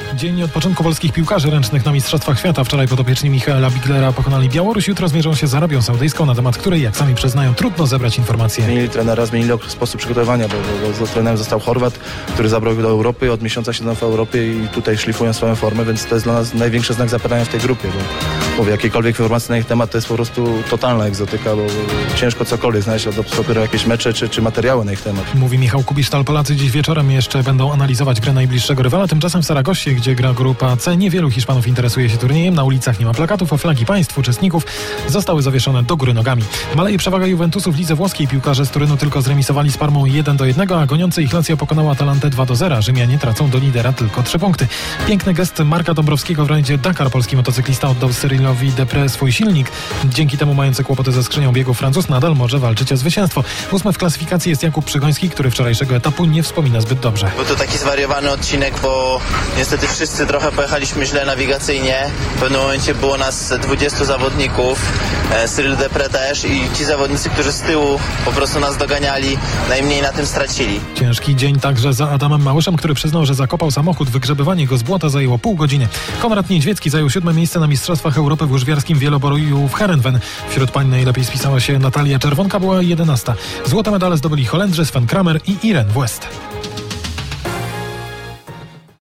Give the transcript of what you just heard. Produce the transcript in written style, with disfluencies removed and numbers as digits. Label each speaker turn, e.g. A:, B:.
A: Dzień odpoczynku polskich piłkarzy ręcznych na Mistrzostwach Świata. Wczoraj podopieczni Michaela Biglera pokonali Białoruś. Jutro zmierzą się z Arabią Saudyjską, na temat której, jak sami przyznają, trudno zebrać informacje.
B: Zmienili trenera, zmienili sposób przygotowania, bo trenerem został Chorwat, który zabrał do Europy. Od miesiąca siedzą w Europie i tutaj szlifują swoją formę, więc to jest dla nas największy znak zapytania w tej grupie, bo jakiekolwiek informacje na ich temat to jest po prostu totalna egzotyka, bo ciężko cokolwiek znaleźć, dopiero jakieś mecze czy materiały na ich temat.
A: Mówi Michał Kubisztal. Polacy dziś wieczorem jeszcze będą analizować grę najbliższego rywala. Tymczasem w Saragossie, gdzie gra grupa C, niewielu Hiszpanów interesuje się turniejem. Na ulicach nie ma plakatów, a flagi państw uczestników zostały zawieszone do góry nogami. Maleje przewaga Juventusu w lidze włoskiej. Piłkarze z Turynu tylko zremisowali z Parmą 1-1, a goniący ich Lazio pokonała Atalantę 2-0. Rzymianie tracą do lidera tylko 3 punkty. Piękny gest Marka Dąbrowskiego w rajdzie Dakar. Polski motocyklista oddał Cyrilowi Deprez swój silnik. Dzięki temu mający kłopoty ze skrzynią biegów Francuz nadal może walczyć o zwycięstwo. 8 w klasyfikacji jest Jakub Przygoński, który wczorajszego etapu nie wspomina zbyt dobrze.
C: Był to taki zwariowany odcinek, bo niestety wszyscy trochę pojechaliśmy źle nawigacyjnie. W pewnym momencie było nas 20 zawodników, Cyril Deprez też, i ci zawodnicy, którzy z tyłu po prostu nas doganiali, najmniej na tym stracili.
A: Ciężki dzień także za Adamem Małyszem, który przyznał, że zakopał samochód. Wygrzebywanie go z błota zajęło pół godziny. Konrad Niedźwiecki zajął 7. miejsce na Mistrzostwach Europy w łyżwiarskim wieloboju w Heerenveen. Wśród pań najlepiej spisała się Natalia Czerwonka, była 11. Złote medale zdobyli Holendrzy Sven Kramer i Irene West.